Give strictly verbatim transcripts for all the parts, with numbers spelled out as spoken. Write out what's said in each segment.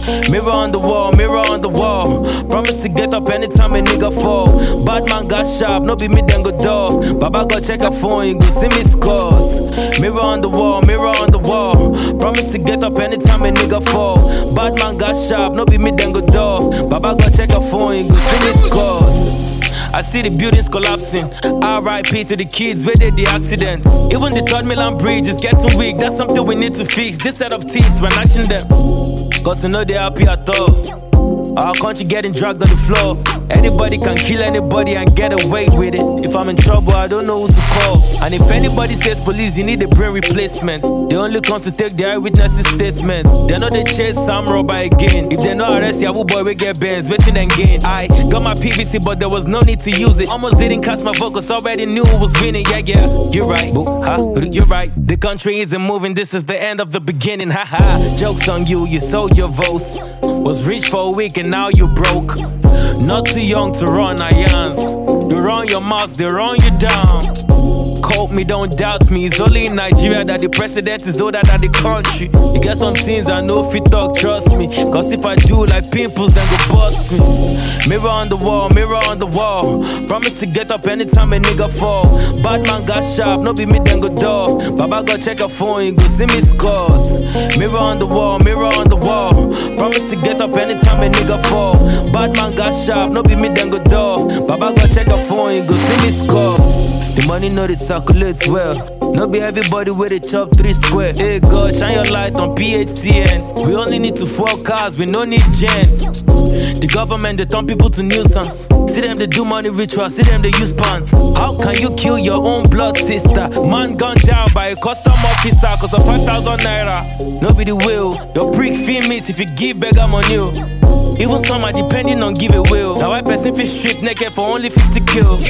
Mirror on the wall, mirror on the wall. Promise to get up anytime a nigga fall. Bad man got sharp, no be me then go dog. Baba go check her phone, you go see me scores. Mirror on the wall, mirror on the wall. Promise to get up anytime a nigga fall. Bad man got sharp, no be me then go dog. Baba go check her phone, you go see me scores. I see the buildings collapsing. R I P to the kids where they the accidents. Even the third Milan bridge is getting weak. That's something we need to fix. This set of teeth, we're gnashing them. Cause you know they happy at all. Our country getting dragged on the floor. Anybody can kill anybody and get away with it. If I'm in trouble, I don't know who to call. And if anybody says police, you need a brain replacement. They only come to take their eyewitnesses' statement. They know they chase Sam Robber again. If they know arrest Yahoo boy, we get bands, waiting and gain. I got my P V C, but there was no need to use it. Almost didn't cast my vocals, already knew it was winning. Yeah, yeah, you're right, boo, huh? You're right. The country isn't moving, this is the end of the beginning, haha. Joke's on you, you sold your votes. Was rich for a week and now you broke. Not too young to run irons. You run your mouth, they run you down. Quote me, don't doubt me. It's only in Nigeria that the president is older than the country. You get some things I know if you talk, trust me. Cause if I do like pimples, then go bust me. Mirror on the wall, mirror on the wall. Promise to get up anytime a nigga fall. Bad man got sharp, no be me then go dog. Baba go check her phone, you go see me scores. Mirror on the wall, mirror on the wall. Promise to get up anytime a nigga fall. Bad man got sharp, no be me then go dog. Baba go check her phone, you go see me scores. The money know it circulates well. No be everybody with a chop three square. Hey God, shine your light on P H C N. We only need to four cars, we no need gen. The government, they turn people to nuisance. See them, they do money rituals, see them, they use pants. How can you kill your own blood sister? Man gunned down by a custom officer cause of five thousand naira. No be the will, your prick feel miss if you give beggar money. Even some are depending on give a will. Now why person feel strip naked for only fifty kills?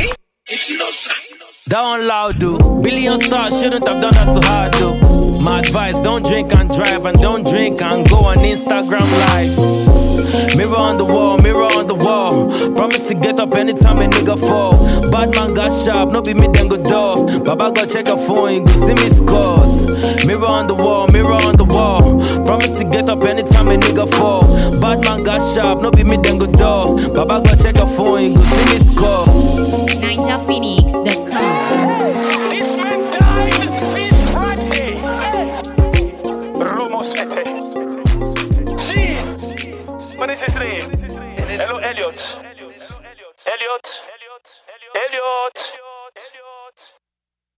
That one loud, dude. Billion stars shouldn't have done that to hard, dude. My advice, don't drink and drive, and don't drink and go on Instagram live. Mirror on the wall, mirror on the wall. Promise to get up anytime a nigga fall. Bad man got sharp, no be me then go dog. Baba go check her phone, you go see me scores. Mirror on the wall, mirror on the wall. Promise to get up anytime a nigga fall. Bad man got sharp, no be me then go dog. Baba go